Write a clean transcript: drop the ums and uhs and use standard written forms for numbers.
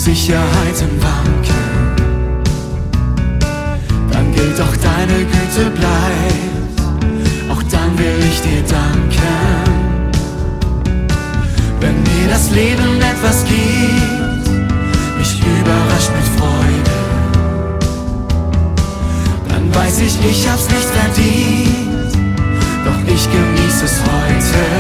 Sicherheiten wanken, dann gilt auch deine Güte bleibt, auch dann will ich dir danken. Wenn mir das Leben etwas gibt, mich überrascht mit Freude, dann weiß ich, ich hab's nicht verdient, doch ich genieße es heute.